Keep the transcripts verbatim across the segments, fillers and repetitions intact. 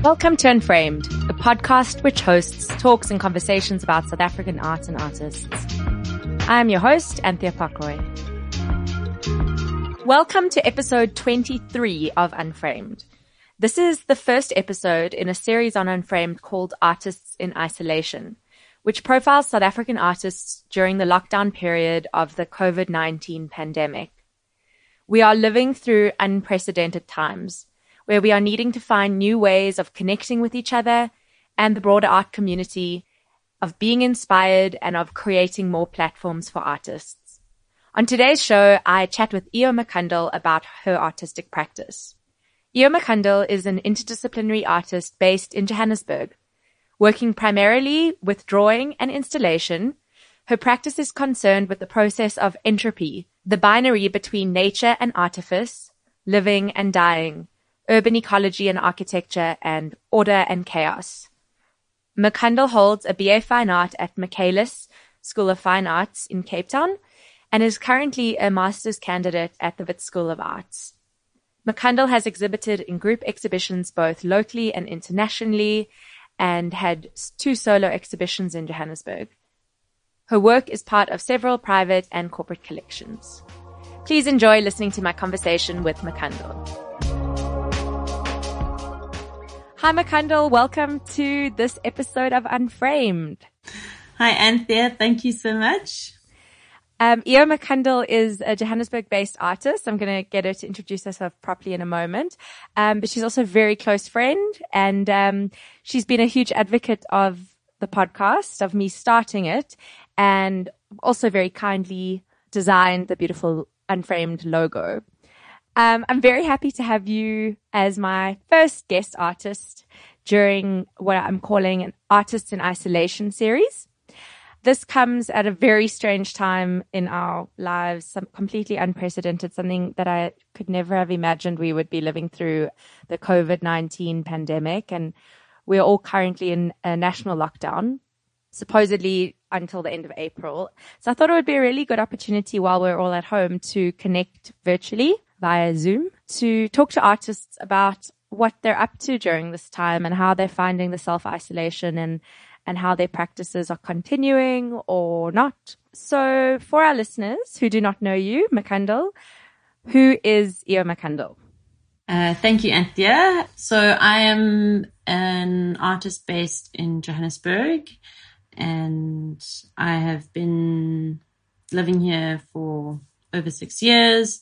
Welcome to Unframed, a podcast which hosts talks and conversations about South African art and artists. I am your host, Anthea Pakroy. Welcome to episode twenty-three of Unframed. This is the first episode in a series on Unframed called Artists in Isolation, which profiles South African artists during the lockdown period of the COVID nineteen pandemic. We are living through unprecedented times, where we are needing to find new ways of connecting with each other and the broader art community, of being inspired and of creating more platforms for artists. On today's show, I chat with Iyo Makundle about her artistic practice. Iyo Makundle is an interdisciplinary artist based in Johannesburg. Working primarily with drawing and installation, her practice is concerned with the process of entropy, the binary between nature and artifice, living and dying, urban ecology and architecture, and order and chaos. Makundle holds a B A Fine Art at Michaelis School of Fine Arts in Cape Town and is currently a master's candidate at the Wits School of Arts. Makundle has exhibited in group exhibitions both locally and internationally and had two solo exhibitions in Johannesburg. Her work is part of several private and corporate collections. Please enjoy listening to my conversation with Makundle. Hi, Makundle. Welcome to this episode of Unframed. Hi, Anthea. Thank you so much. Um, Iyo Makundle is a Johannesburg-based artist. I'm going to get her to introduce herself properly in a moment. Um, but she's also a very close friend, and um, she's been a huge advocate of the podcast, of me starting it, and also very kindly designed the beautiful Unframed logo. Um, I'm very happy to have you as my first guest artist during what I'm calling an Artists in Isolation series. This comes at a very strange time in our lives, some completely unprecedented, something that I could never have imagined we would be living through, the COVID nineteen pandemic. And we're all currently in a national lockdown, supposedly until the end of April. So I thought it would be a really good opportunity while we're all at home to connect virtually via Zoom to talk to artists about what they're up to during this time and how they're finding the self-isolation and, and how their practices are continuing or not. So for our listeners who do not know you, Makundle, who is Iyo Makundle? Uh, thank you, Anthea. So I am an artist based in Johannesburg, and I have been living here for over six years.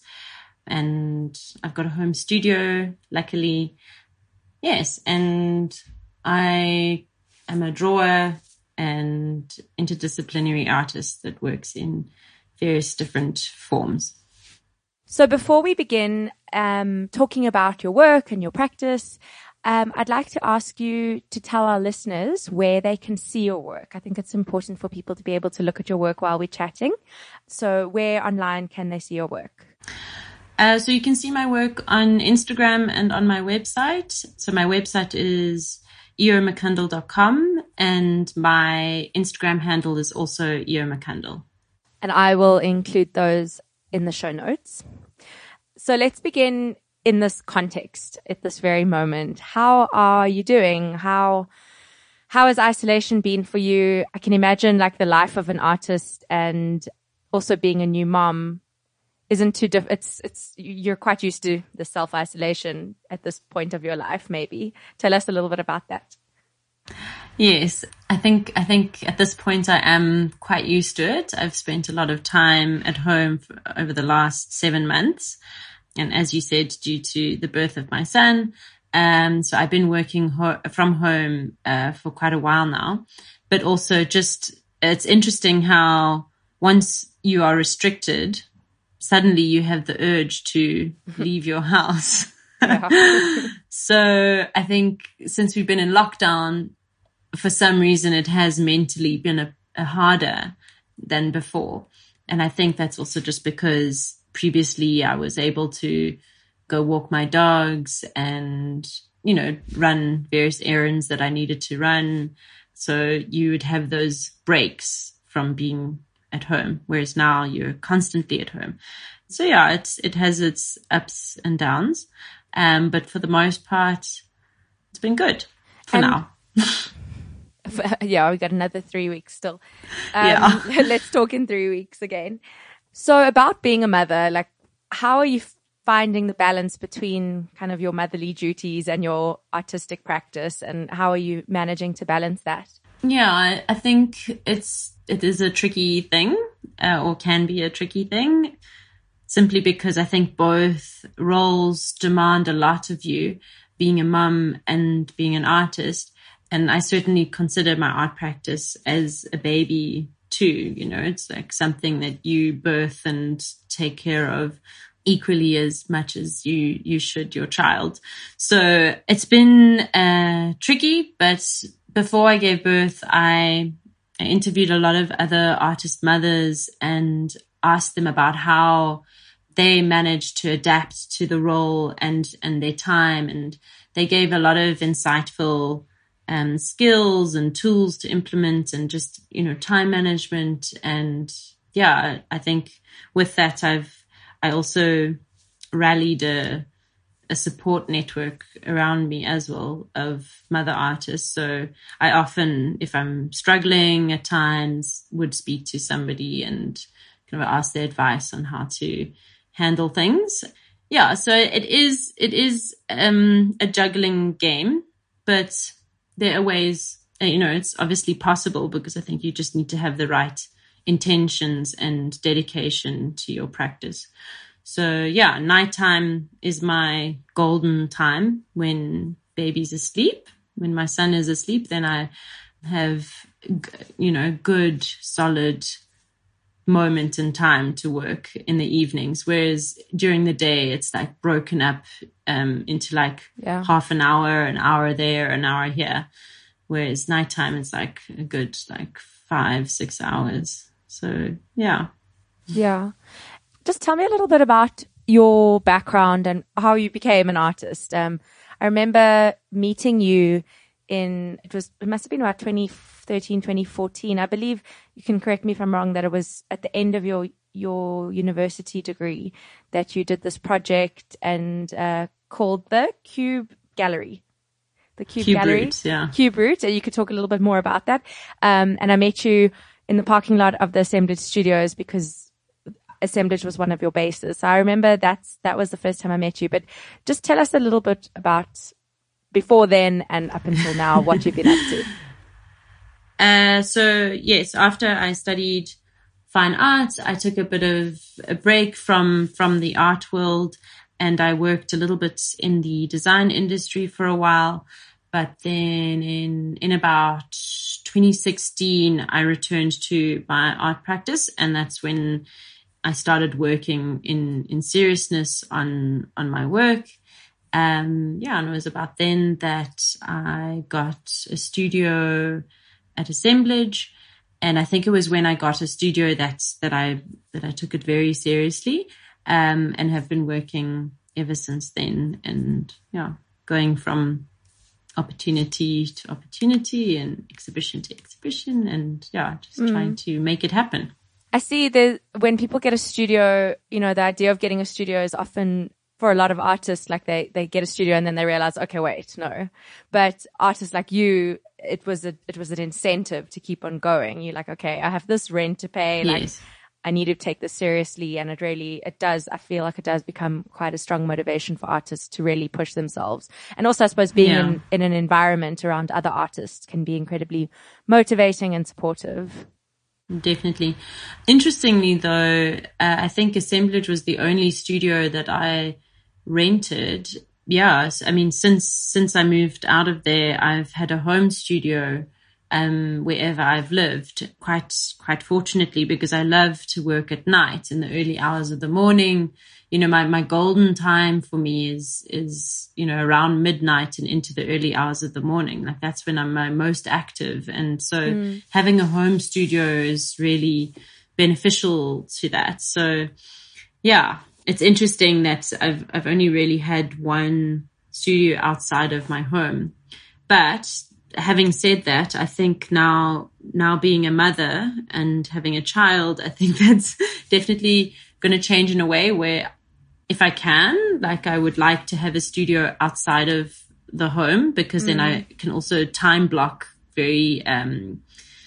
And I've got a home studio, luckily. Yes. And I am a drawer and interdisciplinary artist that works in various different forms. So before we begin um, talking about your work and your practice, um, I'd like to ask you to tell our listeners where they can see your work. I think it's important for people to be able to look at your work while we're chatting. So where online can they see your work? Uh, so you can see my work on Instagram and on my website. So my website is iyo makundle dot com and my Instagram handle is also Iyo Makundle. And I will include those in the show notes. So let's begin in this context at this very moment. How are you doing? How, how has isolation been for you? I can imagine like the life of an artist and also being a new mom isn't too diff- it's, it's, you're quite used to the self-isolation at this point of your life, maybe. Tell us a little bit about that. Yes, I think, I think at this point I am quite used to it. I've spent a lot of time at home for, over the last seven months. And as you said, due to the birth of my son. Um, so I've been working ho- from home, uh, for quite a while now, but also just, it's interesting how once you are restricted, suddenly you have the urge to leave your house. So I think since we've been in lockdown, for some reason it has mentally been a, a harder than before. And I think that's also just because previously I was able to go walk my dogs and, you know, run various errands that I needed to run. So you would have those breaks from being at home, whereas now you're constantly at home. So yeah, it's, it has its ups and downs. Um, but for the most part, it's been good. for And- now. Yeah, we got another three weeks still. Um, Yeah. Let's talk in three weeks again. So about being a mother, like, how are you finding the balance between kind of your motherly duties and your artistic practice, and how are you managing to balance that? Yeah, I, I think it's it is a tricky thing, uh, or can be a tricky thing, simply because I think both roles demand a lot of you, being a mum and being an artist. And I certainly consider my art practice as a baby too. You know, it's like something that you birth and take care of equally as much as you, you should your child. So it's been uh, tricky, but before I gave birth, I, I interviewed a lot of other artist mothers and asked them about how they managed to adapt to the role and, and their time. And they gave a lot of insightful um, skills and tools to implement, and just, you know, time management. And yeah, I think with that, I've, I also rallied a, a support network around me as well of mother artists. So I often, if I'm struggling at times, would speak to somebody and kind of ask their advice on how to handle things. Yeah. So it is, it is, um, a juggling game, but there are ways, you know, it's obviously possible, because I think you just need to have the right intentions and dedication to your practice. So yeah, nighttime is my golden time when baby's asleep. When my son is asleep, then I have, you know, good, solid moment in time to work in the evenings. Whereas during the day, it's like broken up um, into like Yeah. half an hour, an hour there, an hour here. Whereas nighttime is like a good like five, six hours. So yeah. Yeah. Just tell me a little bit about your background and how you became an artist. Um, I remember meeting you in, it was, it must have been about twenty thirteen, twenty fourteen. I believe, you can correct me if I'm wrong, that it was at the end of your, your university degree that you did this project and, uh, called the Cube Gallery. The Cube, Cube Gallery. Roots, yeah. Cube Roots. And you could talk a little bit more about that. Um, and I met you in the parking lot of the Assemblage Studios because Assemblage was one of your bases. So I remember that's, that was the first time I met you. But just tell us a little bit about before then and up until now, what you've been up to. Uh, so yes, after I studied fine arts, I took a bit of a break from, from the art world, and I worked a little bit in the design industry for a while. But then in, in about twenty sixteen, I returned to my art practice, and that's when I started working in, in seriousness on, on my work. Um, yeah, and it was about then that I got a studio at Assemblage. And I think it was when I got a studio that, that I, that I took it very seriously, um, and have been working ever since then. And yeah, going from opportunity to opportunity and exhibition to exhibition, and yeah, just mm. trying to make it happen. I see that when people get a studio, you know, the idea of getting a studio is often, for a lot of artists, like they, they get a studio and then they realize, okay, wait, no. But artists like you, it was a, it was an incentive to keep on going. You're like, okay, I have this rent to pay. Like, yes. I need to take this seriously. And it really, it does, I feel like it does become quite a strong motivation for artists to really push themselves. And also, I suppose, being yeah. in, in an environment around other artists can be incredibly motivating and supportive. Definitely. Interestingly, though, uh, I think Assemblage was the only studio that I rented. Yeah, I mean, since since I moved out of there, I've had a home studio um, wherever I've lived. Quite quite fortunately, because I love to work at night in the early hours of the morning. You know, my, my golden time for me is, is, you know, around midnight and into the early hours of the morning. Like, that's when I'm my most active. And so mm. having a home studio is really beneficial to that. So yeah, it's interesting that I've, I've only really had one studio outside of my home. But having said that, I think now, now being a mother and having a child, I think that's definitely going to change in a way where, if I can, like, I would like to have a studio outside of the home, because mm. then I can also time block very, um,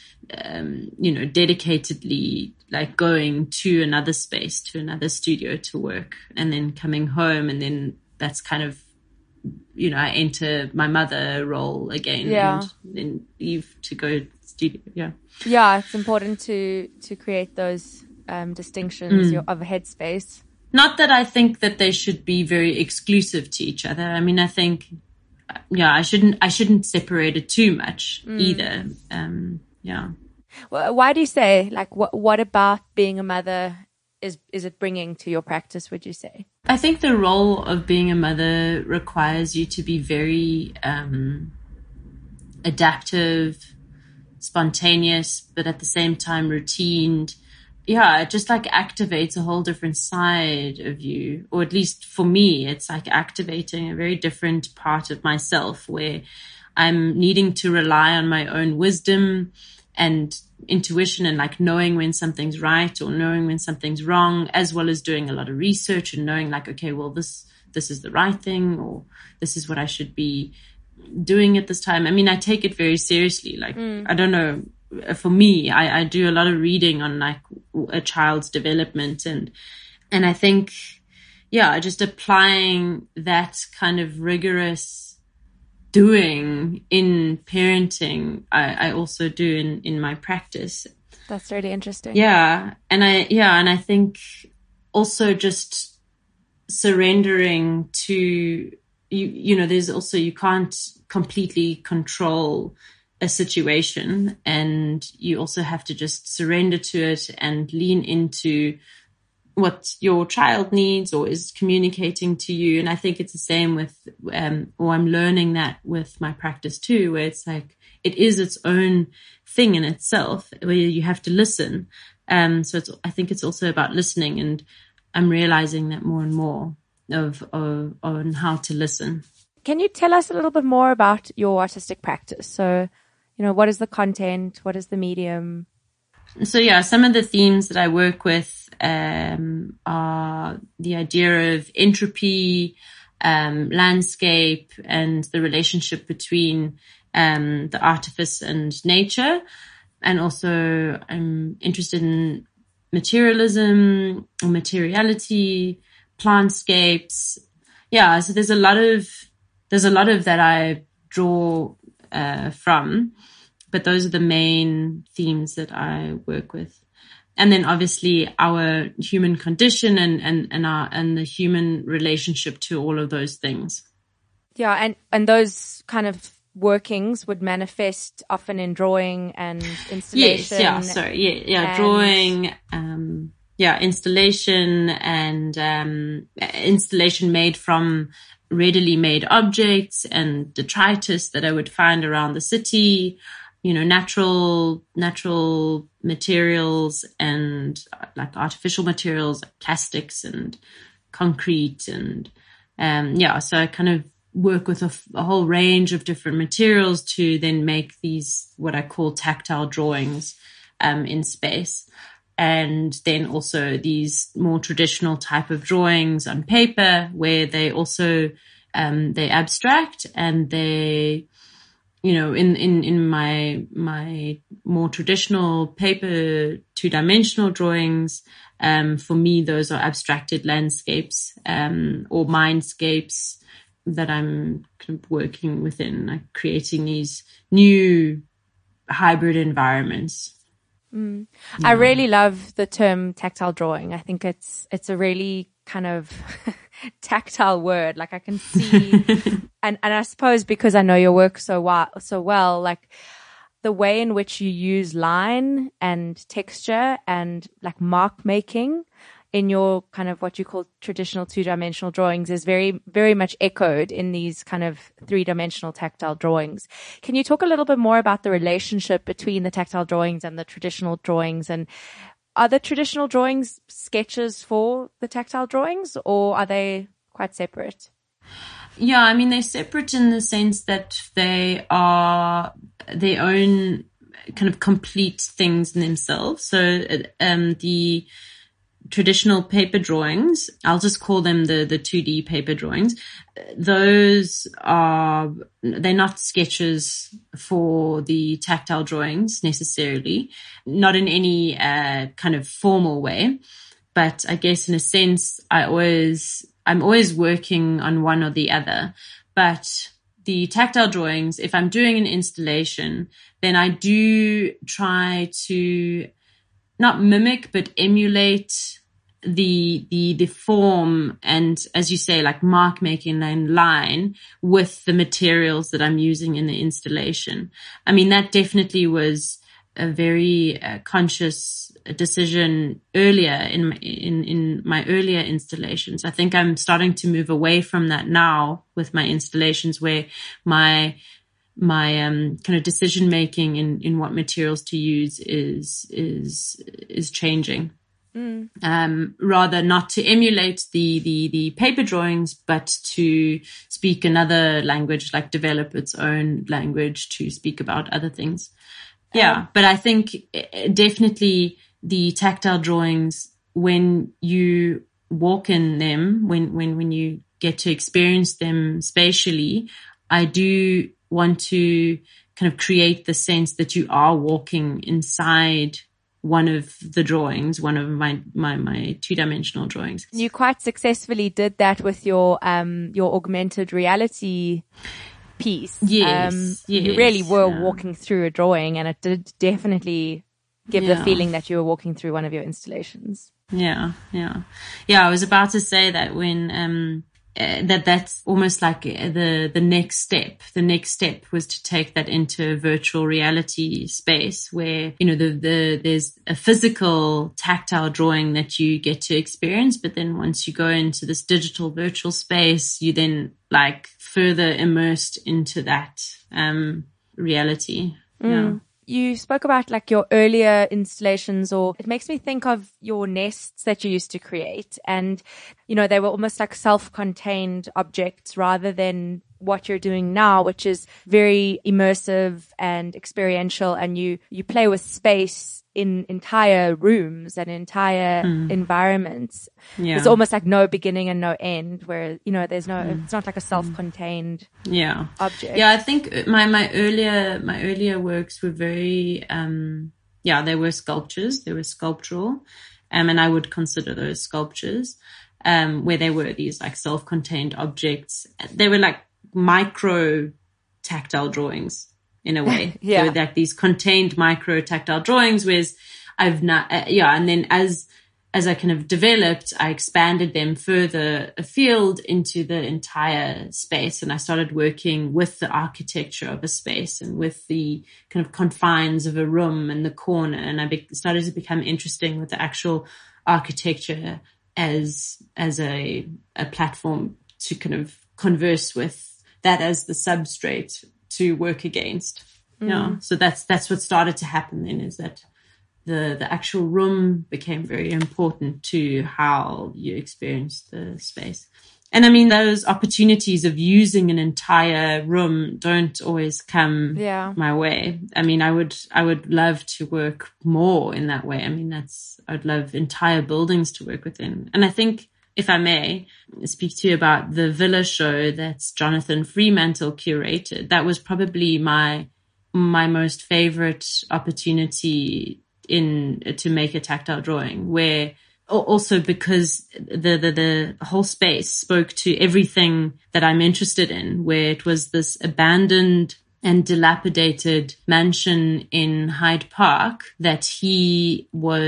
um, you know, dedicatedly, like going to another space, to another studio to work, and then coming home. And then that's kind of, you know, I enter my mother role again, yeah. and then leave to go studio. Yeah. Yeah. It's important to, to create those, um, distinctions Mm. of a headspace. Not that I think that they should be very exclusive to each other. I mean, I think, yeah, I shouldn't, I shouldn't separate it too much mm. either. Um, yeah. Well, why do you say, like, what, what about being a mother is, is it bringing to your practice, would you say? I think the role of being a mother requires you to be very, um, adaptive, spontaneous, but at the same time routined. Yeah, it just like activates a whole different side of you, or at least for me, it's like activating a very different part of myself where I'm needing to rely on my own wisdom and intuition and like knowing when something's right or knowing when something's wrong, as well as doing a lot of research and knowing like, okay, well, this, this is the right thing, or this is what I should be doing at this time. I mean, I take it very seriously. Like, mm. I don't know. For me, I, I do a lot of reading on like a child's development, and and I think, yeah, just applying that kind of rigorous doing in parenting, I, I also do in, in my practice. That's really interesting. Yeah, and I yeah, and I think also just surrendering to you. You know, there's also you can't completely control a situation, and you also have to just surrender to it and lean into what your child needs or is communicating to you. And I think it's the same with, um, or I'm learning that with my practice too, where it's like, it is its own thing in itself where you have to listen. Um, so it's, I think it's also about listening, and I'm realizing that more and more of, of, on how to listen. Can you tell us a little bit more about your artistic practice? So, you know, what is the content? What is the medium? So, yeah, some of the themes that I work with um, are the idea of entropy, um, landscape, and the relationship between um, the artifice and nature. And also I'm interested in materialism, or materiality, plantscapes. Yeah, so there's a lot of, there's a lot of that I draw uh, from. But those are the main themes that I work with. And then obviously our human condition and, and, and our, and the human relationship to all of those things. Yeah. And, and those kind of workings would manifest often in drawing and installation. Yes. Yeah. Sorry. Yeah. Yeah. And drawing, um, yeah, installation and, um, installation made from readily made objects and detritus that I would find around the city. You know, natural, natural materials and like artificial materials, like plastics and concrete. And, um, yeah, so I kind of work with a, a whole range of different materials to then make these, what I call tactile drawings, um, in space. And then also these more traditional type of drawings on paper where they also, um, they abstract and they, you know, in, in, in my, my more traditional paper two-dimensional drawings, um, for me, those are abstracted landscapes, um, or mindscapes that I'm kind of working within, like creating these new hybrid environments. Mm. Yeah. I really love the term tactile drawing. I think it's, it's a really kind of tactile word. Like I can see, and, and I suppose because I know your work so well, so well, like the way in which you use line and texture and like mark making in your kind of what you call traditional two-dimensional drawings is very, very much echoed in these kind of three-dimensional tactile drawings. Can you talk a little bit more about the relationship between the tactile drawings and the traditional drawings? And are the traditional drawings sketches for the tactile drawings, or are they quite separate? Yeah, I mean, they're separate in the sense that they are their own kind of complete things in themselves. So um, the traditional paper drawings, I'll just call them the, the two D paper drawings. Those are, they're not sketches for the tactile drawings necessarily, not in any uh, kind of formal way. But I guess in a sense, I always, I'm always working on one or the other. But the tactile drawings, if I'm doing an installation, then I do try to not mimic, but emulate the, the, the form and, as you say, like mark making and line with the materials that I'm using in the installation. I mean, that definitely was a very uh, conscious decision earlier in, my, in, in my earlier installations. I think I'm starting to move away from that now with my installations, where my, my, um, kind of decision making in, in what materials to use is, is, is changing. Mm. Um, rather not to emulate the, the, the paper drawings, but to speak another language, like develop its own language to speak about other things. Yeah. Um, but I think definitely the tactile drawings, when you walk in them, when, when, when you get to experience them spatially, I do want to kind of create the sense that you are walking inside one of the drawings, one of my, my, my two-dimensional drawings. You quite successfully did that with your, um, your augmented reality piece. Yes, um, yes. You really were yeah. walking through a drawing, and it did definitely give yeah. the feeling that you were walking through one of your installations. Yeah, yeah. Yeah, I was about to say that when, um, uh, that that's almost like the, the next step. The next step was to take that into a virtual reality space where, you know, the, the, there's a physical tactile drawing that you get to experience. But then once you go into this digital virtual space, you then like further immersed into that, um, reality. Mm. Yeah. You spoke about like your earlier installations, or it makes me think of your nests that you used to create. And, you know, they were almost like self-contained objects rather than what you're doing now, which is very immersive and experiential. And you, you play with space in entire rooms and entire mm. environments. Yeah. It's almost like no beginning and no end, where, you know, there's no, mm. it's not like a self-contained yeah. object. Yeah. I think my, my earlier, my earlier works were very, um, yeah, they were sculptures. They were sculptural. Um, and I would consider those sculptures, um, where they were these like self-contained objects. They were like micro tactile drawings. In a way, yeah. So like these contained micro tactile drawings, whereas I've not, uh, yeah. And then as, as I kind of developed, I expanded them further afield into the entire space. And I started working with the architecture of a space and with the kind of confines of a room and the corner. And I be- started to become interesting with the actual architecture as, as a, a platform to kind of converse with, that as the substrate to work against. Mm. Yeah. So that's, that's what started to happen then, is that the, the actual room became very important to how you experience the space. And I mean, those opportunities of using an entire room don't always come yeah. my way. I mean, I would, I would love to work more in that way. I mean, that's, I'd love entire buildings to work within. And I think, if I may speak to you about the Villa show that's Jonathan Fremantle curated, that was probably my, my most favorite opportunity in, to make a tactile drawing, where also because the, the, the whole space spoke to everything that I'm interested in, where it was this abandoned and dilapidated mansion in Hyde Park that he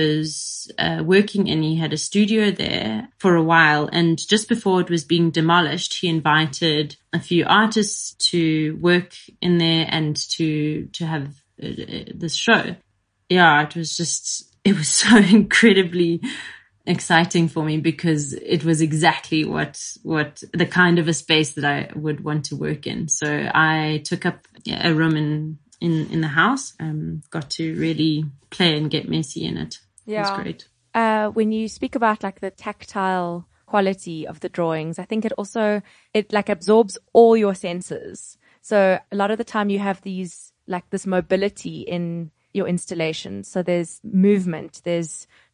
was uh, working in. He had a studio there for a while, and just before it was being demolished, he invited a few artists to work in there and to to have uh, this show. Yeah, it was just, it was so incredibly exciting for me, because it was exactly what, what the kind of a space that I would want to work in. So I took up a room in, in, in the house, um, got to really play and get messy in it. Yeah. It was great. Uh, when you speak about like the tactile quality of the drawings, I think it also, it like absorbs all your senses. So a lot of the time you have these, like this mobility in your installation. So there's movement, there's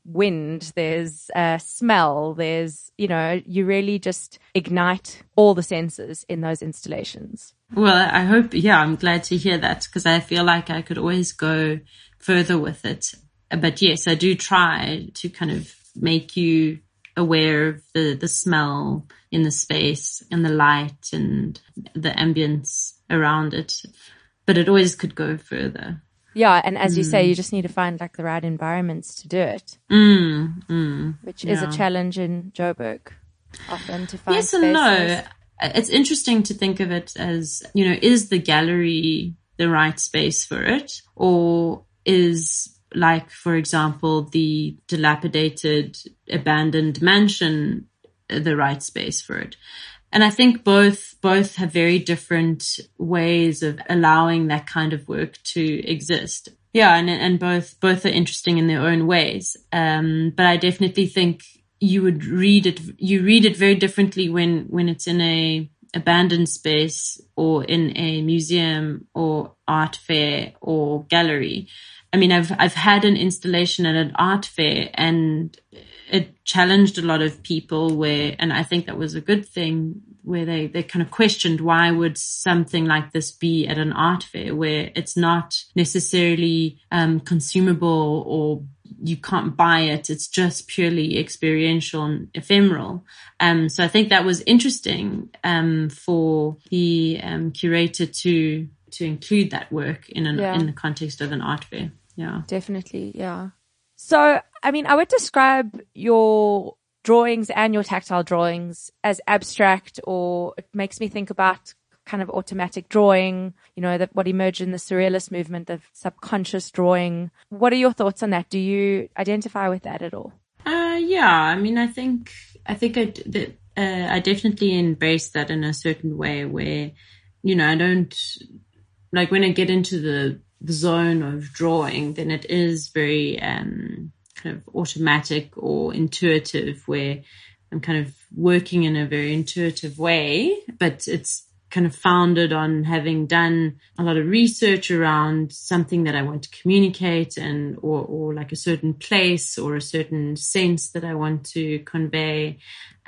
wind, there's uh, smell, there's, you know, you really just ignite all the senses in those installations. Well, I hope, yeah, I'm glad to hear that, because I feel like I could always go further with it. But yes, I do try to kind of make you aware of the, the smell in the space and the light and the ambience around it. But it always could go further. Yeah, and as mm. you say, you just need to find like the right environments to do it, mm, mm, which yeah. is a challenge in Joburg, often to find yes spaces. and no. It's interesting to think of it as, you know, is the gallery the right space for it? Or is, like, for example, the dilapidated, abandoned mansion the right space for it? And I think both, both have very different ways of allowing that kind of work to exist. Yeah. And, and both, both are interesting in their own ways. Um, but I definitely think you would read it, you read it very differently when, when it's in a abandoned space or in a museum or art fair or gallery. I mean, I've, I've had an installation at an art fair, and it challenged a lot of people where, and I think that was a good thing, where they, they kind of questioned, why would something like this be at an art fair where it's not necessarily, um, consumable, or you can't buy it. It's just purely experiential and ephemeral. Um, so I think that was interesting, um, for the, um, curator to, to include that work in an, yeah. in the context of an art fair. Yeah. Definitely. Yeah. So, I mean, I would describe your drawings and your tactile drawings as abstract, or it makes me think about kind of automatic drawing, you know, that what emerged in the surrealist movement of subconscious drawing. What are your thoughts on that? Do you identify with that at all? Uh, yeah. I mean, I think, I think I, that, uh, I definitely embrace that in a certain way where, you know, I don't, like when I get into the, the zone of drawing, then it is very, um, kind of automatic or intuitive, where I'm kind of working in a very intuitive way, but it's kind of founded on having done a lot of research around something that I want to communicate, and, or, or like a certain place or a certain sense that I want to convey.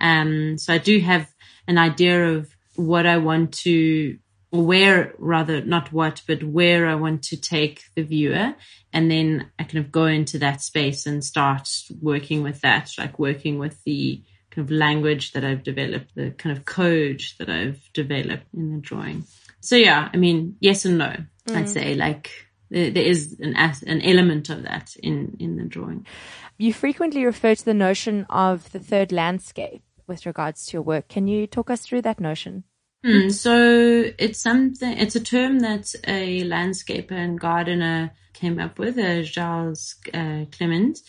Um, so I do have an idea of what I want to, or where, rather not what, but where I want to take the viewer. And then I kind of go into that space and start working with that, like working with the kind of language that I've developed, the kind of code that I've developed in the drawing. So yeah, I mean, yes and no, mm. I'd say, like there, there is an an element of that in, in the drawing. You frequently refer to the notion of the third landscape with regards to your work. Can you talk us through that notion? Hmm, so it's something, it's a term that a landscaper and gardener came up with, uh, Charles uh, Clement.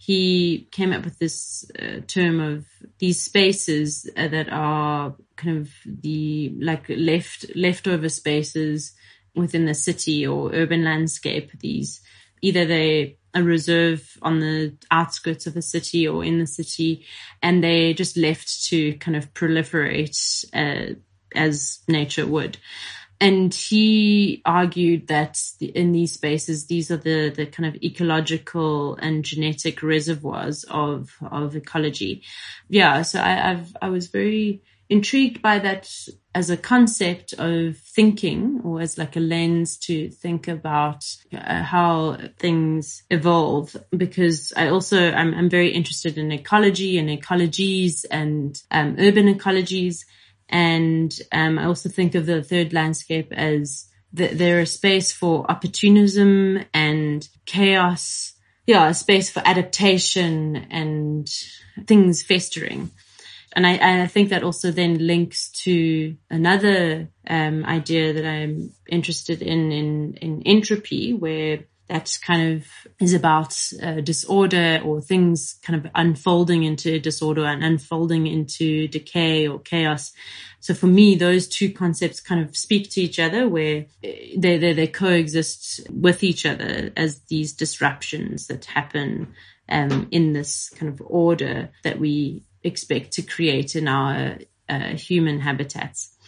He came up with this uh, term of these spaces uh, that are kind of the, like left, leftover spaces within the city or urban landscape. These, either they a reserve on the outskirts of the city or in the city, and they're just left to kind of proliferate, uh, as nature would. And he argued that in these spaces, these are the, the kind of ecological and genetic reservoirs of, of ecology. Yeah. So I, I've, I was very intrigued by that as a concept of thinking, or as like a lens to think about uh, how things evolve, because I also, I'm, I'm very interested in ecology and ecologies and, um, urban ecologies. And um, I also think of the third landscape as the, they're a space for opportunism and chaos. Yeah, a space for adaptation and things festering. And I, I think that also then links to another um, idea that I'm interested in, in, in entropy, where that kind of is about uh, disorder, or things kind of unfolding into disorder and unfolding into decay or chaos. So for me, those two concepts kind of speak to each other, where they, they, they coexist with each other as these disruptions that happen um, in this kind of order that we expect to create in our uh, human habitats.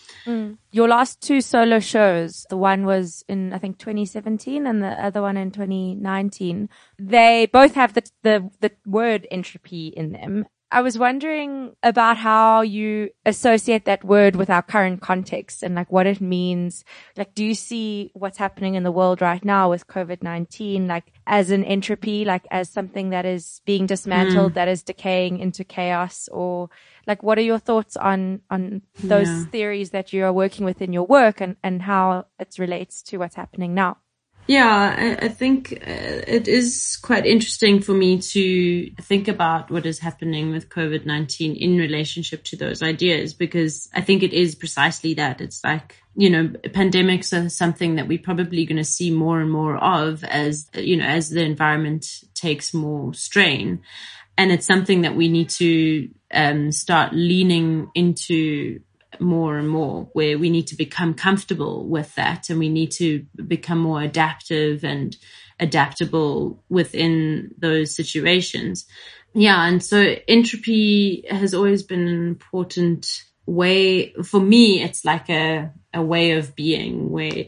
Mm. Your last two solo shows, the one was in, I think, twenty seventeen and the other one in twenty nineteen. They both have the, the, the word entropy in them. I was wondering about how you associate that word with our current context and like what it means. Like, do you see what's happening in the world right now with COVID nineteen, like as an entropy, like as something that is being dismantled, mm. that is decaying into chaos? Or like, what are your thoughts on, on those yeah. theories that you are working with in your work and, and how it relates to what's happening now? Yeah, I, I think uh, it is quite interesting for me to think about what is happening with COVID nineteen in relationship to those ideas, because I think it is precisely that. It's like, you know, pandemics are something that we're probably going to see more and more of as, you know, as the environment takes more strain. And it's something that we need to um, start leaning into more and more, where we need to become comfortable with that, and we need to become more adaptive and adaptable within those situations. Yeah, and so entropy has always been an important way for me. It's like a a way of being where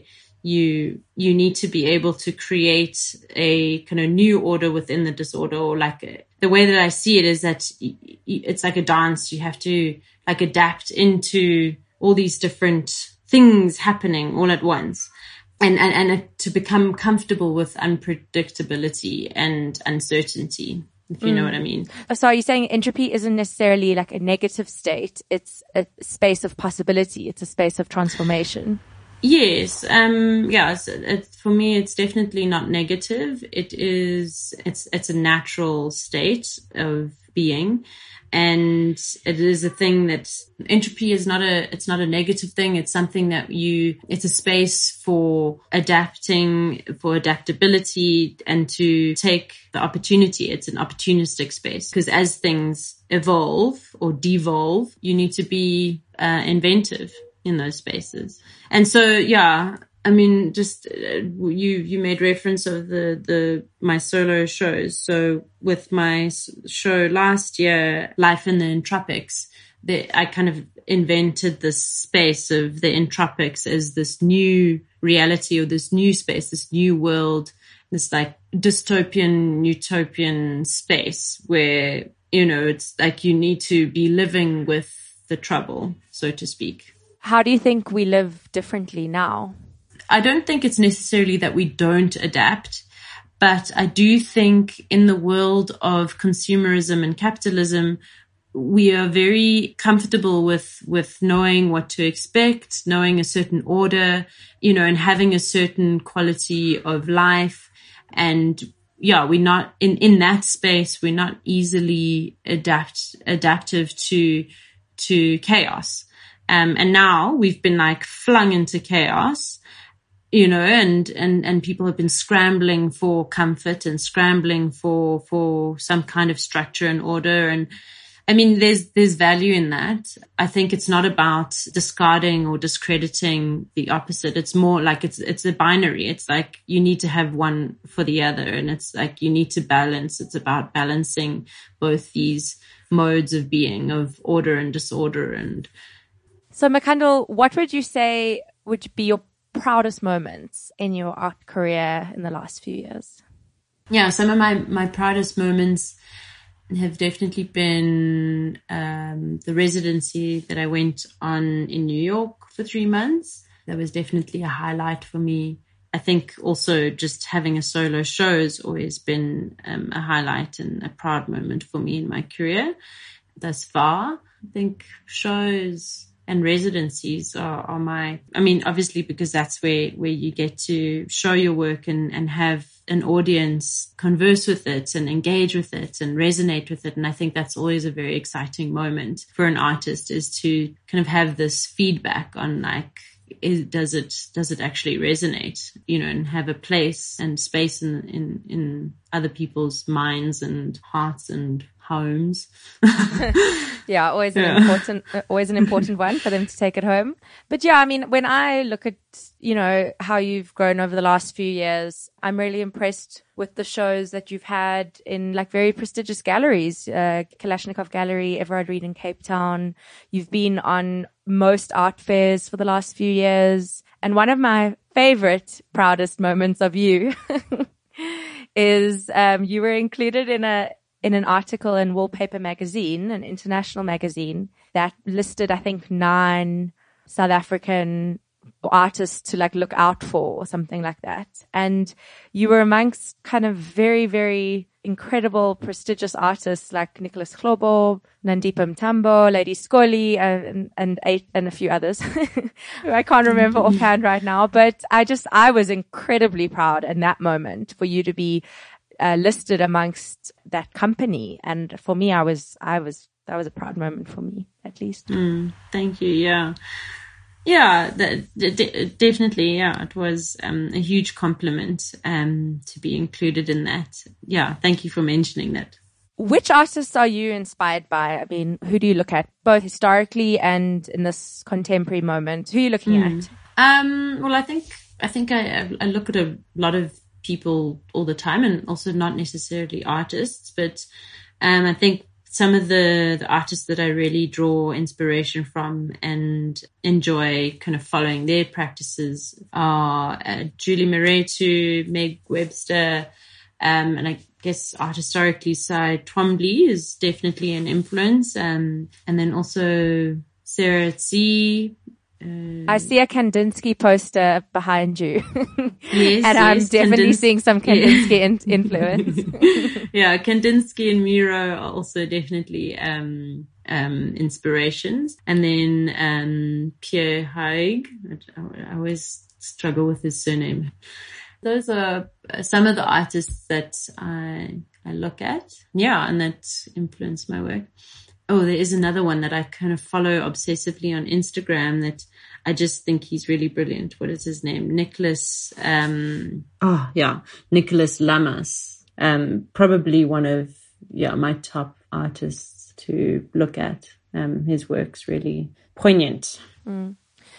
you you need to be able to create a kind of new order within the disorder, or like a, the way that I see it is that it's like a dance. You have to like adapt into all these different things happening all at once, and and, and to become comfortable with unpredictability and uncertainty, if you mm. know what I mean. So are you saying entropy isn't necessarily like a negative state? It's a space of possibility. It's a space of transformation. Yes. Um, yeah. It's, it's, for me, it's definitely not negative. It is, it's, it's a natural state of being. And it is a thing that entropy is not a, it's not a negative thing. It's something that you, it's a space for adapting, for adaptability, and to take the opportunity. It's an opportunistic space, because as things evolve or devolve, you need to be uh, inventive in those spaces. And so, yeah, I mean, just uh, you you made reference of the the my solo shows. So with my show last year, Life in the Entropics, the, I kind of invented this space of the entropics as this new reality, or this new space, this new world, this like dystopian, utopian space where, you know, it's like you need to be living with the trouble, so to speak. How do you think we live differently now? I don't think it's necessarily that we don't adapt, but I do think in the world of consumerism and capitalism, we are very comfortable with, with knowing what to expect, knowing a certain order, you know, and having a certain quality of life. And yeah, we're not in, in that space, we're not easily adapt, adaptive to, to chaos. Um, and now we've been like flung into chaos, you know, and, and, and people have been scrambling for comfort and scrambling for, for some kind of structure and order. And I mean, there's, there's value in that. I think it's not about discarding or discrediting the opposite. It's more like it's, it's a binary. It's like you need to have one for the other. And it's like you need to balance. It's about balancing both these modes of being, of order and disorder. And so, Makhandle, what would you say would be your proudest moments in your art career in the last few years? Yeah, some of my, my proudest moments have definitely been um, the residency that I went on in New York for three months. That was definitely a highlight for me. I think also just having a solo show has always been um, a highlight and a proud moment for me in my career thus far. I think shows and residencies are, are my, I mean, obviously because that's where, where you get to show your work and, and have an audience converse with it and engage with it and resonate with it. And I think that's always a very exciting moment for an artist, is to kind of have this feedback on like, is, does it, does it actually resonate, you know, and have a place and space in, in, in other people's minds and hearts and homes. Yeah, always an Yeah. important, uh, always an important one for them to take it home. But yeah, I mean, when I look at, you know, how you've grown over the last few years, I'm really impressed with the shows that you've had in like very prestigious galleries, uh, Kalashnikov Gallery, Everard Reed in Cape Town. You've been on most art fairs for the last few years. And one of my favorite, proudest moments of you is, um, you were included in a, in an article in Wallpaper magazine, an international magazine that listed, I think, nine South African artists to like look out for or something like that. And you were amongst kind of very, very incredible, prestigious artists like Nicholas Globo, Nandipa Mtambo, Lady Scully, uh, and, and eight, and a few others. I can't remember offhand right now, but I just, I was incredibly proud in that moment for you to be Uh, listed amongst that company. And for me, I was, I was, that was a proud moment for me, at least. Mm, thank you. Yeah. Yeah, that, de- definitely. Yeah. It was, um, a huge compliment, um, to be included in that. Yeah. Thank you for mentioning that. Which artists are you inspired by? I mean, who do you look at both historically and in this contemporary moment? Who are you looking Mm. at? Um, well, I think, I think I, I look at a lot of people all the time, and also not necessarily artists, but um, I think some of the, the artists that I really draw inspiration from and enjoy kind of following their practices are uh, Julie Moretu, Meg Webster, um, and I guess art historically side, Twombly is definitely an influence, um, and then also Sarah Tse. Uh, I see a Kandinsky poster behind you. Yes, and I'm yes, definitely Kandins- seeing some Kandinsky yeah. in- influence. Yeah, Kandinsky and Miro are also definitely um, um, inspirations. And then um, Pierre Haig, I, I always struggle with his surname. Those are some of the artists that I I look at. Yeah, and that influence my work. Oh, there is another one that I kind of follow obsessively on Instagram that I just think he's really brilliant. What is his name? Nicholas, um, oh yeah, Nicholas Lamas. Um, probably one of, yeah, my top artists to look at. Um, his work's really poignant. Mm.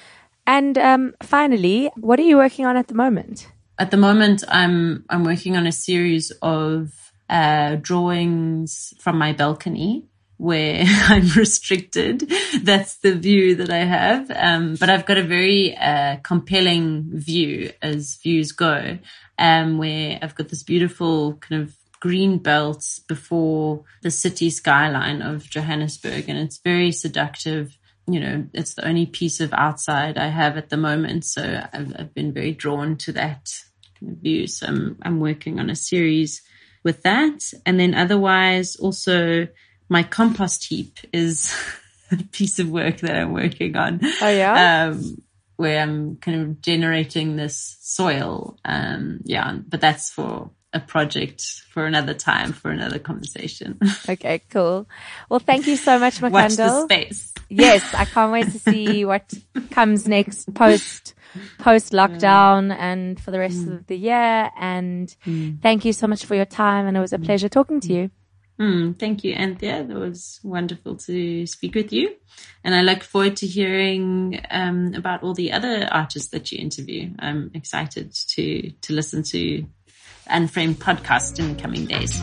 And, um, finally, what are you working on at the moment? At the moment, I'm, I'm working on a series of, uh, drawings from my balcony, where I'm restricted. That's the view that I have. Um, but I've got a very uh, compelling view as views go, um, where I've got this beautiful kind of green belt before the city skyline of Johannesburg. And it's very seductive. You know, it's the only piece of outside I have at the moment. So I've, I've been very drawn to that kind of view. So I'm, I'm working on a series with that. And then otherwise also, my compost heap is a piece of work that I'm working on. Oh, yeah? Um, where I'm kind of generating this soil. Um, yeah, but that's for a project for another time, for another conversation. Okay, cool. Well, thank you so much, Makandal. Watch the space. Yes, I can't wait to see what comes next post post lockdown and for the rest mm. of the year. And mm. thank you so much for your time. And it was a pleasure talking to you. Mm, thank you, Anthea. That was wonderful to speak with you. And I look forward to hearing um, about all the other artists that you interview. I'm excited to, to listen to Unframed podcast in the coming days.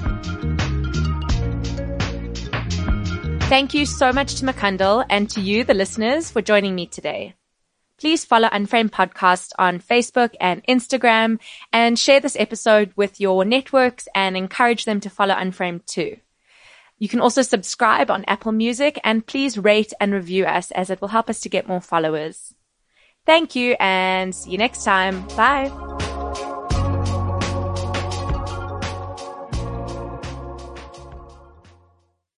Thank you so much to Makandal and to you, the listeners, for joining me today. Please follow Unframed Podcast on Facebook and Instagram and share this episode with your networks and encourage them to follow Unframed too. You can also subscribe on Apple Music and please rate and review us as it will help us to get more followers. Thank you and see you next time. Bye.